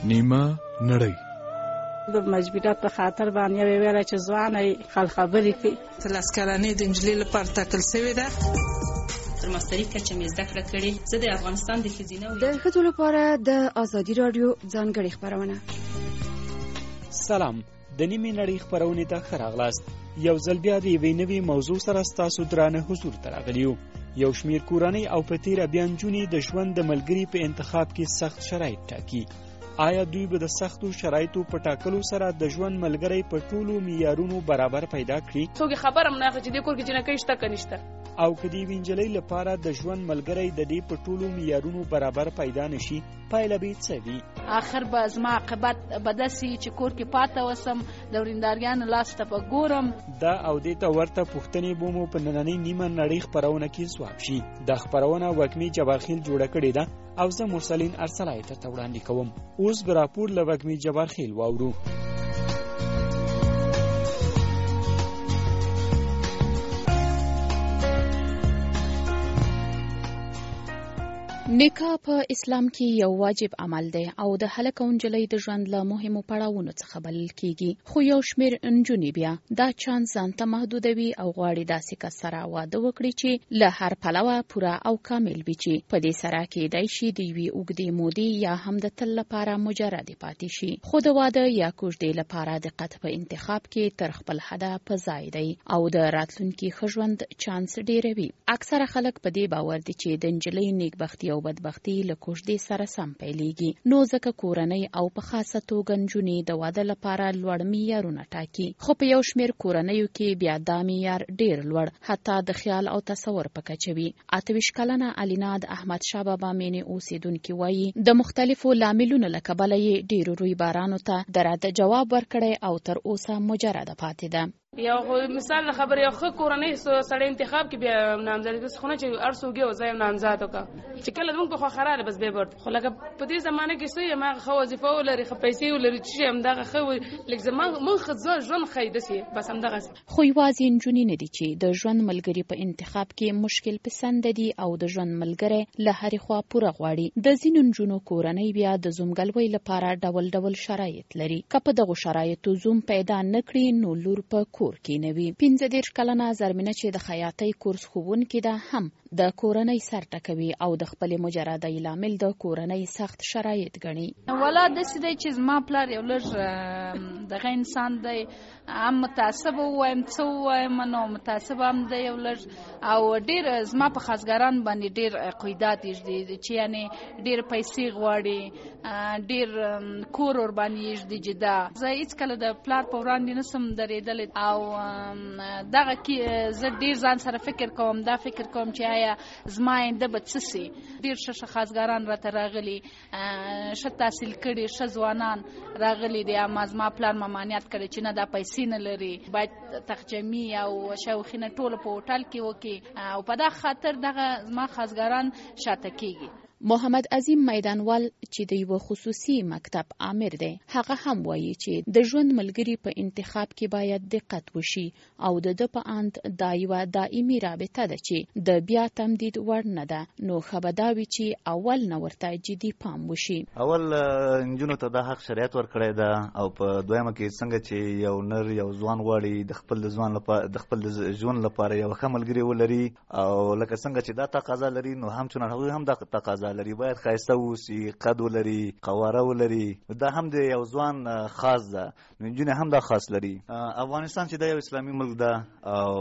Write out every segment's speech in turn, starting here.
نیمه نړۍ د مجبوریت په خاطر باندې ویل چې ځواني خل خبرې کوي. تلس کلنې د انجلۍ لپاره ټاکل شوې ده. تر ماستري کچه مې زده کړه کړې. زه د افغانستان د ښځینه د ښځو لپاره د ازادي رادیو ځانګړې خپرونه. سلام، د نیمې نړۍ خپرونې ته ښه راغلاست. یو ځل بیا د یوې نوې موضوع سره ستاسو درانه حضور ته راغلي یو. یو شمېر کورنۍ او په تېره بیا نجونې د ژوند د ملګري په انتخاب کې سخت شرایط ټاکي. آیا دوی به د سختو شرایطو په ټاکلو سره د ژوند ملګری په ټولو معیارونو برابر پیدا کړي؟ څوک خبر هم نه چې د کور کې جنکۍ شته که نشته. او که د یوې نجلۍ لپاره د ژوند ملګری د دې په ټولو معیارونو برابر پیدا نشي، پایله به څه وي؟ آخر به زما عاقبت به داسې چې کور کې پاته وسم، د ورینداریانو لاس ته به ګورم. دا او دې ته ورته پوښتنې به مو په نننۍ نیمه نړۍ خپرونه کې ځواب شي. دا خپرونه وږمې جبارخیل جوړه کړې ده او زه مرسلین ارسلای درته وړاندې کوم. اوس به راپور له وږمې جبارخیل واورو. نکاح په اسلام کې یو واجب عمل دی او د هلک او نجلۍ د ژوند له مهمو پړاوونو څخه بلل کیږي. خو یو شمېر نجونې بیا دا چانس ځانته محدودوي او غواړي داسې کس سره واده وکړي چې له هر پلوه پوره او کامل وي، چې په دې سره کېدای شي د یوې اوږدې مودې یا هم د تل لپاره مجردې پاتې شي. خو د واده یا کوژدې لپاره دقت په انتخاب کې تر خپل حده په ځای دی او د راتلونکي ښه ژوند چانس ډېروي. اکثره خلک په دې باور دي چې د نجلۍ نیکبختي او بدبختی له کوژدې سره سم پیلېږي، نو ځکه کورنۍ او په خاصه توګه نجونې د واده لپاره لوړ معیارونه ټاکي. خو په یو شمېر کورنیو کې بیا دا معیار ډېر لوړ، حتی د خیال او تصور په کچه وي. 28 کلنه الینا د احمدشاه بابا مینې اوسېدونکې وایي د مختلفو لاملونو له کبله یې ډېرو رویبارانو ته د رد جواب ورکړی او تر اوسه مجرده پاتې ده. یو مثال خبر یو ښه کورنۍ سړی انتخاب کې بیا نامزدي داسې خو نه چې هر څوک یو ځای نامزد وکړه چې کله زموږ په خوا خراله بس بیا برد. خو لکه په دې زمانه کې څه یم هغه ښه وظیفه ولري، ښه پیسې ولري، چې همدغه ښه لږ زما مونږ ښځه ژوند ښایي داسې بس همدغسې. خو یوازې نجونې نه دي چې د ژوند ملګري په انتخاب کې مشکل پسنده دي او د ژوند ملګری له هرې خوا پوره غواړي. د ځینو نجونو کورنۍ بیا د زومګلوۍ لپاره ډول ډول شرایط لري. که په دغو شرایطو زوم پیدا نه کړي نو لور په کور کې نه وي. 15 کلنه زرمینه چې د خیاطۍ کورس ښوونکې ده هم د کورنۍ سر ټکوي او د خپلې مجردۍ لامل د کورنۍ سخت شرایط ګڼي. ولا داسې دی چې زما پلار یو لږ دغه انسان دی، هم متعصب ووایم څه ووایم نو متعصب هم دی یو لږ، او ډېر زما په خاصګران باندې ډېر قیودات یږدي چې یعنې ډېر پیسې غواړي، ډېر کور ور باندې یږدي جدا. زه هېڅکله د پلار په وړاندې نسم درېدلی او دغه کې زه ډېر ځان سره فکر کوم، دا فکر کوم چې آیا زما آینده به څه سي. ډېر ښه خاصګران راته راغلي، ښه تحصیل کړي، ښه ځوانان راغلي دي، اما زما پلار ممانعت کړی چې نه دا پیسې نه لري، باید تخجمي او شوخینه ټوله په هوټل کې وکړي او په دا خاطر دغه زما خاصګران شاته کېږي. محمد عظیم میدانوال چې د یو خصوصي مکتب عامر دی، هغه هم وایي چې د ژوند ملګری په انتخاب کې باید دقت وشي او د په اند دا یو دایمي رابطه ده چې د بیا تمدید وړ نه ده، نو خبرداوي چې اول نه ورته جدي پام وشي. اول نجونو ته د حق شریعت ورکړی ده او په دویمه کې څنګه چې یو نر یو ځوان غواړي د خپل ځوان لپاره د خپل ژوند لپاره یو ښه ملګری ولري، او لکه څنګه چې دا تقاضا لري نو همچنان هغوی هم دا تقاضا لري، باید ښایسته اوسي، قد ولري، قواره ولري. دا هم د یو ځوان خاص ده، نجونې هم دا خاص لري. افغانستان چې دا یو اسلامي ملک ده او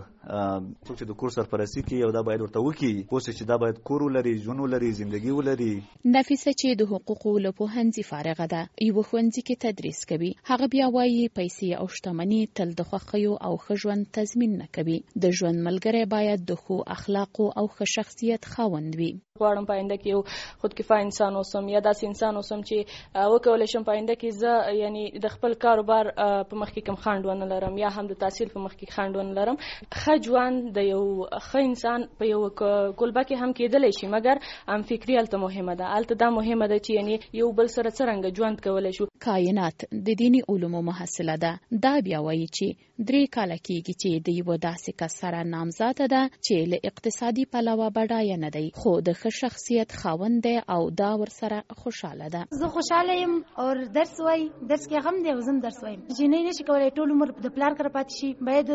څوک چې د کور سرپرستي کوي او دا باید ورته وکړي اوس چې دا باید کور ولري، ژوند ولري، زندگی ولري. نفیسه چې د حقوقو له پوهنځي فارغه ده، یوه ښوونځي کې تدریس کوي. هغه بیا وایي پیسې او شتمني تل د خوښیو او ښه ژوند تضمین نه کوي. د ژوند ملګری باید د ښو اخلاقو او ښه شخصیت خاوند وي. غواړم په آینده کې یو خودکفایه انسان اوسم یا داسې انسان اوسم چې وکولی شم په آینده کې زه یعنی د خپل کاروبار په مخ کې کوم خنډ ونه لرم یا هم د تحصیل په مخ کې خنډ ونه لرم. ښه ژوند د یو ښه انسان په یو کلبه کې هم کېدلی شي، مګر هم فکري هلته مهمه ده. هلته دا مهمه ده چې یعنی یو بل سره څرنګه ژوند کولی شو. کائنات د دینی علومو محصله ده. دا بیا وایي چې 3 کاله کېږي چې د یو داسې کس سره نامزاده ده چې له اقتصادي پلوه بډایه نه دی خو د ښه شخصیت خاوند دی او دا ورسره خوشاله ده. زه خوشاله یم او درس وایم، درس کې غم دی او زم درس وایم. جنۍ نشي کولای ټول عمر د پلار کړه پاتې شي، باید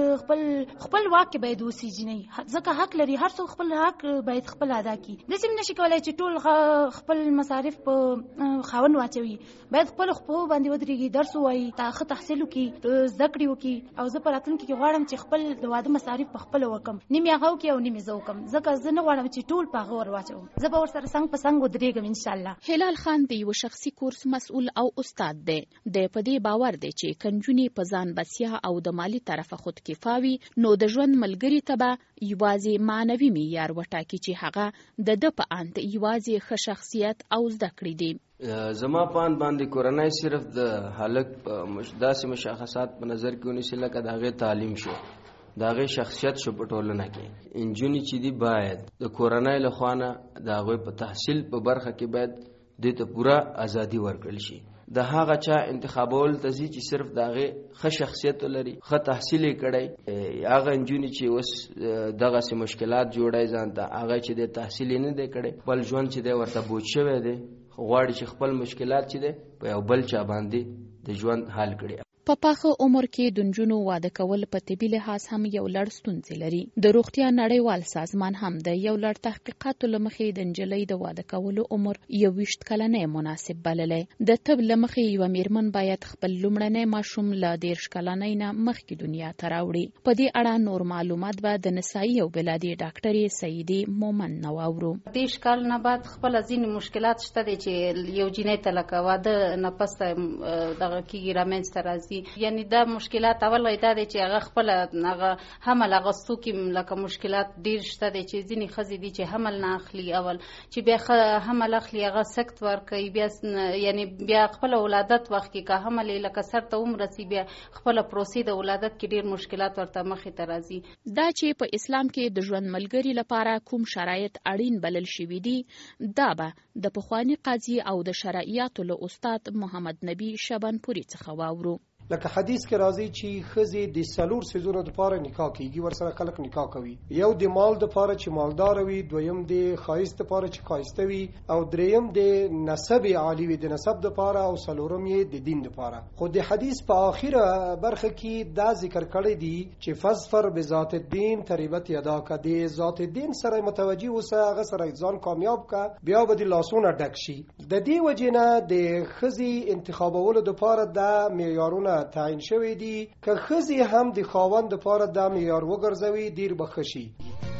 خپل واک باید وسی جنۍ، ځکه حق لري، هر څوک خپل حق باید خپل ادا کړي. داسې نشي کولای چې ټول خپل مصارف په خاوند واچوي، باید خپل خپل باندې ودرېږي، درس وایي، تحصیل وکړي، زده کړې وکړي. او زه په راتلونکي کې غواړم چې خپل د واده مصارف په خپل وکم، نیم هغه وکړي او نیم زه وکم، ځکه زه نه غواړم چې ټول په هغه ور واچوم. زه به ورسره څنګ په څنګ ودرېږم ان شاء الله. هلال خان د یو شخصي کورس مسؤل او استاد دی. د په دې باور دی چې کنجونی په ځان بسیا او د مالی طرفه خود کفاوي نو د ژوند ملګری ته به یوازې معنوي معیار وټاکي چې هغه د په اند یوازې ښه شخصیت او زده کړې دي. زما پاند باندې کورنۍ صرف د هلک داسې مشخصات په نظر کې ونیسي لکه د هغې تعلیم شو، د هغې شخصیت شو په ټولنه کې. انجونې چې دي باید د کورنۍ له خوا نه د هغوی په تحصیل په برخه کې باید دې ته پوره ازادي ورکړل شي. د هغه چا انتخابول ته ځي چې صرف د هغې ښه شخصیت ولري، ښه تحصیل یې کړی. هغه نجونې چې اوس دغسې مشکلات جوړی ځان ته، هغه چې د تحصیل یې نه دی کړی، خپل ژوند چې دی ورته بوج شوی دی، غواړي چې خپل مشکلات چې دی په یو بل چا باندې د ژوند حل کړي. په پاخه عمر کې د نجونو واده کول په طبي لحاظ هم یو لړ ستونزې لري. د روغتیا نړیوال سازمان هم د یو لړ تحقیقاتو له مخې د نجلۍ د واده کولو عمر 21 کلنۍ مناسب بللی. د طب له مخې یوه میرمن باید خپل لومړنی ماشوم له 13 کلنۍ نه مخکې دنیا ته راوړي. په دې اړه نور معلومات به د نسایي او ولادي ډاکټرې سیدې مومن نه واورو. 13 کال نه بعد خپل ځینې مشکلات شته دي چې یو جنۍ ته لکه واده نه پس دغه کېږي رامنځته راځي. یعنی دا مشکلات اول دا دی چې هغه خپل هغه حمل اغوستو کې لکه مشکلات ډیر شته دي چې ځینې ښځې دي چې حمل نه اخلي، اول چې بیا حمل اخلي هغه سخت ورکوي، بیا یعنی بیا خپل ولادت وخت کې که حمل لکه سر ته ورسي بیا خپل پروسې د ولادت کې ډیر مشکلات ورته مخې ته راځي. دا چې په اسلام کې د ژوند ملګري لپاره کوم شرایط اړین بلل شوي دي دا به د پخواني قاضي او د شرعیاتو له استاد محمد نبی شبانپوري څخه واورو. لکه حدیث کې راځي چې ښځې د 4 سیزونو دپاره نکاح کېږي، ورسره خلک نکاح کوي. یو د مال دپاره چې مالدار وي، دویم د ښایست دپاره چې ښایسته وي، او دریم د نسب عالی وي د نسب دپاره، او څلورم یې د دین دپاره. خو د حدیث په آخره برخه کې دا ذکر کړی دی چې فظفر بذات الدین تریبت یداک، د ذات الدین سره متوجه اوسه، هغه سره ځان کامیاب کا، بیا به د لاسونه ډک شي. د دې وجې نه د ښځې انتخابولو دپاره د معیارونه تعین شوی دی که ښځې هم د خاوند دپاره دا معیار وګرځوي ډیر به ښه شي.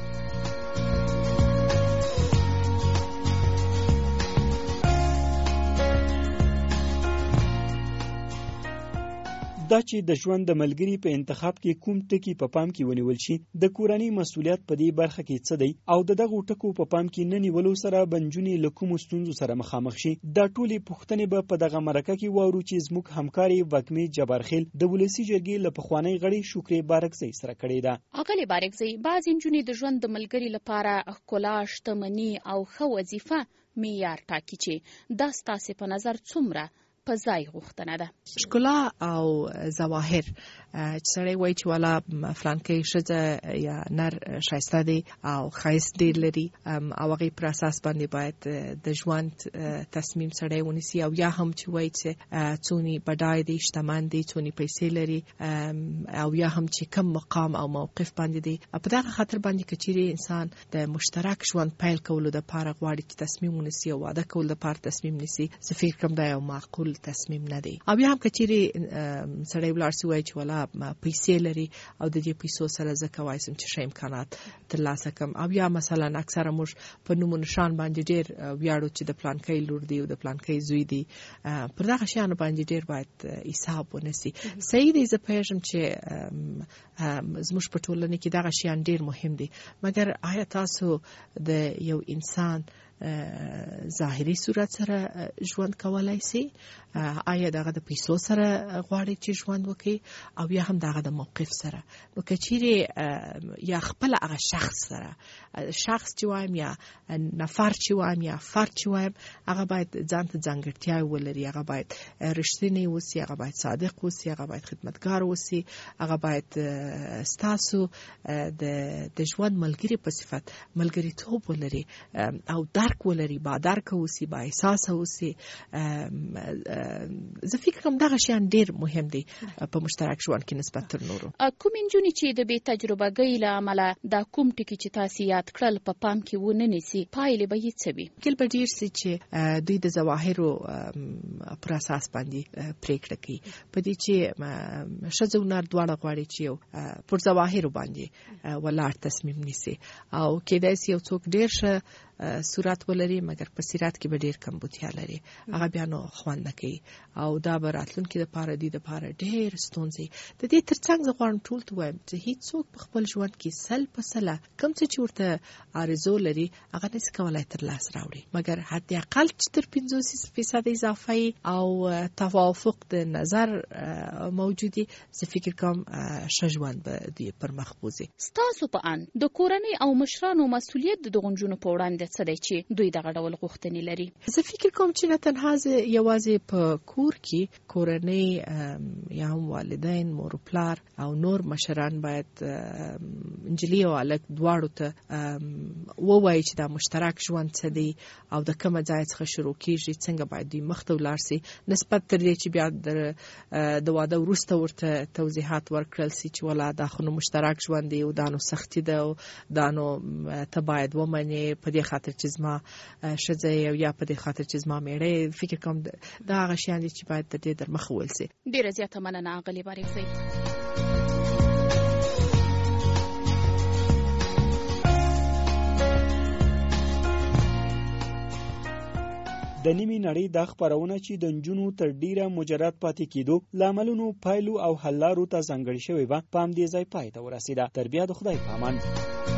دا چې د ژوند د ملګري په انتخاب کې کوم ټکي په پام کې ونیول شي، د کورنۍ مسؤلیت په دې برخه کې څه دی، او د دغو ټکو په پام کې نه نیولو سره بنجونې له کومو ستونزو سره مخامخ شي، دا ټولې پوښتنې به په دغه مرکه کې واورو چې زموږ همکارې وږمې جبارخیل د ولسي جرګې له پخوانۍ غړې شکرې بارکزۍ سره کړې ده. اغلې بارکزۍ، بعضې نجونې د ژوند د ملګري لپاره ښکلا، شتمني او ښه وظیفه معیار ټاکي چې دا ستاسې په نظر څومره په ځای غوښتنه ده. ښکلا او ظواهر چې سړی وایي چې والا فلانکۍ ښځه یا نر ښایسته دی او ښایست ډېر لري، او هغې پر اساس باندې باید د ژوند تصمیم سړی ونیسي، او یا هم چې وایي چې څونی بډای دی، شتمن دی، څونی پیسې لري، او یا هم چې کم مقام او موقف باندې دی. په دغه خاطر باندې که چیرې انسان د مشترک ژوند پیل کولو دپاره غواړي چې تصمیم ونیسي او واده کولو دپاره تصمیم نیسي، زه فکر کوم دا یو معقول تصمیم نه دی. او بیا هم که چیرې سړی ولاړ سي وایي چې والا پیسې لري او د دې پیسو سره زه کولی شم چې ښه امکانات ترلاسه کړم، او یا مثلا اکثره موږ په نوم و نښان باندې ډېر ویاړو چې د پلانکۍ لور دی او د پلانکۍ زوی دی، پر دغه شیانو باندې ډېر باید حساب ونیسي. صحیح دی، زه پوهېږم چې زموږ په ټولنه کې دغه شیان ډېر مهم دي، مګر آیا تاسو د یو انسان ظاهري صورت سره ژوند کولای شي، آیا دغه د پیسو سره غواړي چې ژوند وکړي او یا هم دغه د موقف سره. نو کچيري یا خپل هغه شخص سره، شخص چې وایم یا نفر چې وایم یا فرد چې وایم، هغه باید ځان ته ځانګړتیا ولري، هغه باید رښتینی اوسي، هغه باید صادق اوسي، هغه باید خدمتګار اوسي، هغه باید ستاسو د ژوند ملګری په صفت ملګریتوب ولري او درک ولري، با درک اوسي، با احساس اوسي. زه فکر کوم دغه شیان ډیر مهم دي په مشترک ژوند کې نسبت تر نورو. کوم نجونې چې د بې تجربه‌ګۍ له امله دا کوم ټکي چې تاسو یاد کړل په پام کې ونه نیسي، پایلې به یې څه وي؟ کله به ډیر سي چې دوی د ظواهرو پر اساس باندې پریکړه کوي، په دې چې ښځه او نر دواړه غواړي چې یو پر ظواهرو باندې ولاړ تصمیم نیسي او کېدای سي یو څوک ډیر ښه صورت ولري مګر په سیرت کې به ډیر کمبودتیا لري، هغه بیا نو خوند نه کوي او دا به راتلونکي دپاره دوی دپاره ډیر ستونزې. د دې ترڅنګ زه غواړم ټول ته ووایم چې هیڅوک په خپل ژوند کې سل په سله کوم څه چې ورته آرزو لري هغه نشي کولی ترلاسه راوړي، مګر حداقل چې تر 50% اضافه او توافق د نظر موجودي، زه فکر کوم ښه ژوند به دوی پر مخ بوځي. ستاسو په اند د کورنۍ او مشرانو مسؤلیت د دغو نجونو په وړاندې څه دی چې دوی دغه ډول غوښتنې لري؟ زه فکر کوم چې نه تنها یوازې په کور کې کورنۍ یا هم والدین، مور و پلار او نور مشران باید نجلۍ او هلک دواړو ته ووایي چې دا مشترک ژوند څه دی او د کومه ځای څخه شروع کیږي، څنګه باید دوی مخته ولاړ سي، نسبت تر دې چې بیا د واده وروسته ورته توضیحات ورکړل سي چې ولا دا خو مشترک ژوند دی او دا نو سختي ده او دا نو ته باید ومنې په دې خاطر چې زما ښځه یا په دې خاطر چې زما میړه. فکر کوم دا هغه شیان دي چې باید د دې در مخه وویل سي. ډیره زیاته مننه اغلې باریکزۍ. د نیمې نړۍ دا خپرونه چې د نجونو تر ډیره مجرد پاتې کېدو لاملونو، پایلو او حل لارو ته ځانګړې شوې وه، په همدې ځای پای ته ورسېده. تر بیا د خدای په امان.